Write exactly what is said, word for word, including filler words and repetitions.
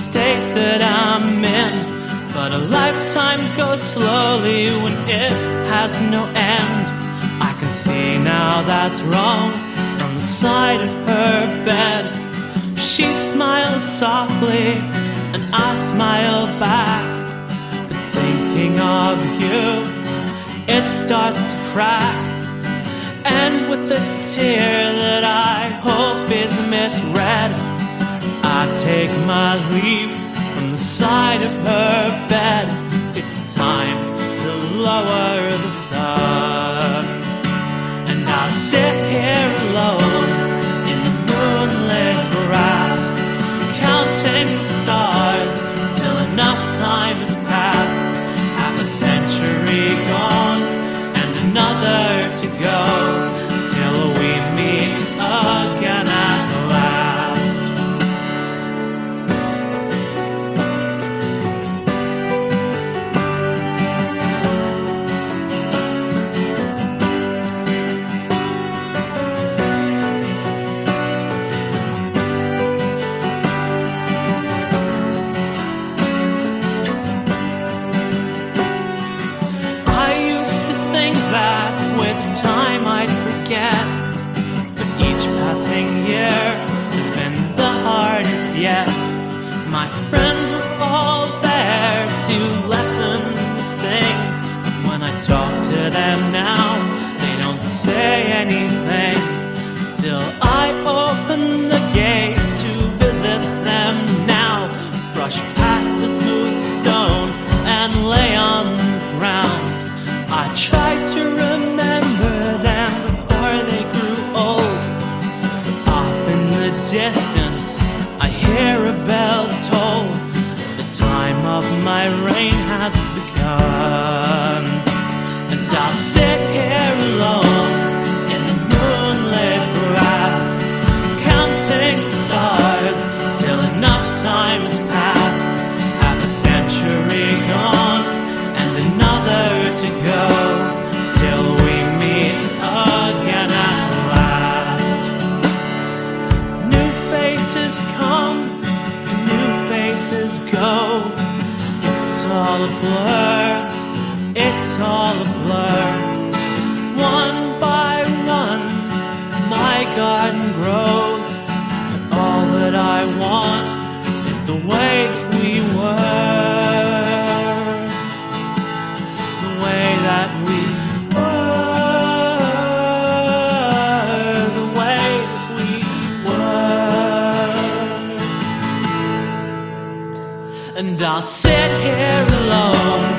state that I'm in, but a lifetime goes slowly when it has no end. I can see now that's wrong from the side of her bed. She smiles softly and I smile back, but thinking of you, it starts to crack. And with a tear that I hope is misread, I take my leave from the side of her bed. It's time to lower the sun, and I'll sit here alone in the moonlit grass, counting the stars till enough time has passed. Half a century gone and another to go, till we meet again at last. I used to think that with time I'd forget, but each passing year has been the hardest yet. My friends were all there to lessen the sting. When I talk to them now, they don't say anything. Still I open the gate to visit them now, brush past the smooth stone and lay on the ground. I try to remember them before they grew old. Off in the distance I hear a bell toll. The time of my reign has begun, and I'll sit here alone in the moonlit grass, counting the stars till enough time has passed. Half a century gone and another to go, till we meet again at last. New faces come, new faces go. It's all a blur, it's all a blur. One by one my garden grows, but all that I want is the way we were, the way that we were, the way that we were. And I'll sit here alone